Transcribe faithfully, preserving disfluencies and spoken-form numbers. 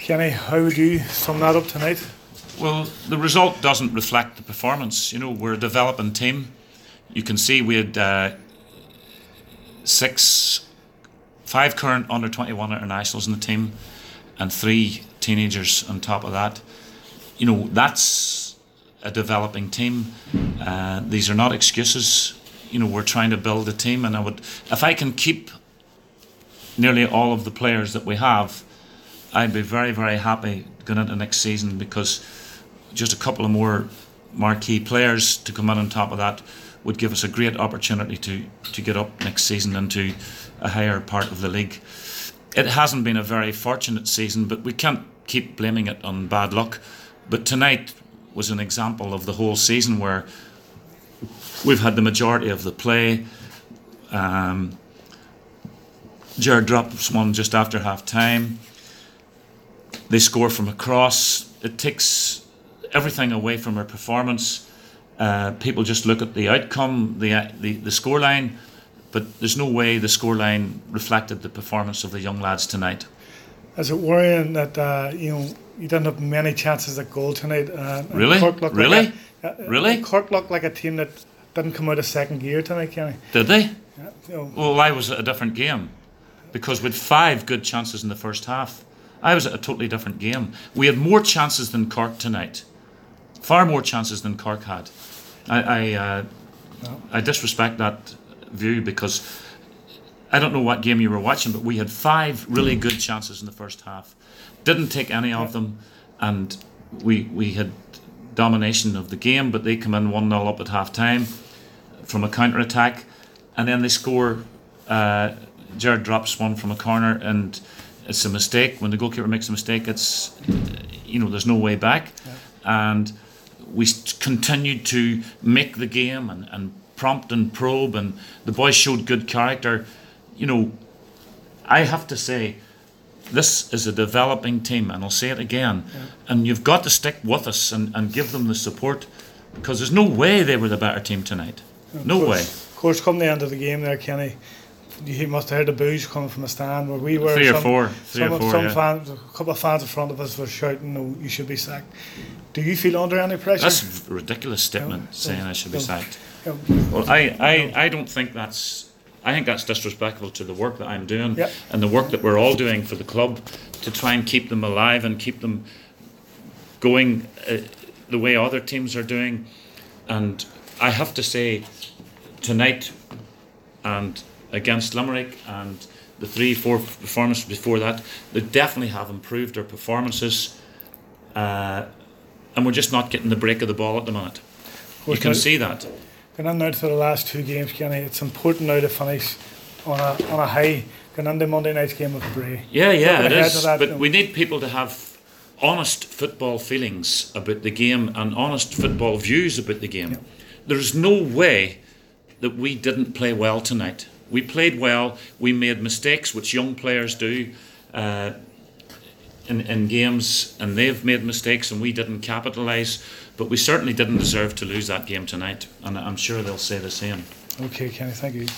Kenny, how would you sum that up tonight? Well, the result doesn't reflect the performance. You know, we're a developing team. You can see we had uh, six, five current under twenty-one internationals in the team, and three teenagers on top of that. You know, that's a developing team. Uh, these are not excuses. You know, we're trying to build a team, and I would, if I can keep nearly all of the players that we have, I'd be very, very happy going into next season, because just a couple of more marquee players to come in on top of that would give us a great opportunity to, to get up next season into a higher part of the league. It hasn't been a very fortunate season, but we can't keep blaming it on bad luck. But tonight was an example of the whole season where we've had the majority of the play. Um, Jared drops one just after half time. They score from a cross. It takes everything away from our performance. Uh, people just look at the outcome, the the, the scoreline, but there's no way the scoreline reflected the performance of the young lads tonight. Is it worrying that uh, you know you didn't have many chances at goal tonight? Uh, really, Cork looked really, like a, uh, really. Cork looked like a team that didn't come out of second gear tonight, Kenny. Did they? Yeah, you know. Well, I was at a different game, because we had five good chances in the first half. I was at a totally different game. We had more chances than Cork tonight, far more chances than Cork had. I I, uh, no. I disrespect that view, because I don't know what game you were watching, but we had five really good chances in the first half. Didn't take any of them, and we we had domination of the game, but they come in one nil up at half time from a counter attack, and then they score. Uh, Jared drops one from a corner, and it's a mistake. When the goalkeeper makes a mistake, it's, you know, there's no way back. Yeah. And we continued to make the game and, and prompt and probe, and the boys showed good character. You know, I have to say, this is a developing team, and I'll say it again. Yeah. And you've got to stick with us and, and give them the support, because there's no way they were the better team tonight. No course, way. Of course, come the end of the game there, Kenny, you must have heard the boos coming from the stand where we were. Three or some, four. Three some, or four, some yeah. fans, a couple of fans in front of us were shouting, "No, you should be sacked." Do you feel under any pressure? That's a ridiculous statement, no, saying no, I should be no, sacked. No, well, I, I, I don't think that's. I think that's disrespectful to the work that I'm doing, yep. and the work that we're all doing for the club to try and keep them alive and keep them going uh, the way other teams are doing. And I have to say, tonight and against Limerick and the three, four performances before that, they definitely have improved their performances, uh, and we're just not getting the break of the ball at the minute. You can see that. Going on now to the last two games, Kenny, it's important now to finish on a on a high. Going on the Monday night's game with Bray. Yeah, yeah, it is. That, but you know. we need people to have honest football feelings about the game and honest football views about the game. Yeah. There's no way that we didn't play well tonight. We played well. We made mistakes, which young players do uh, in, in games, and they've made mistakes, and we didn't capitalise. But we certainly didn't deserve to lose that game tonight, and I'm sure they'll say the same. Okay, Kenny, thank you.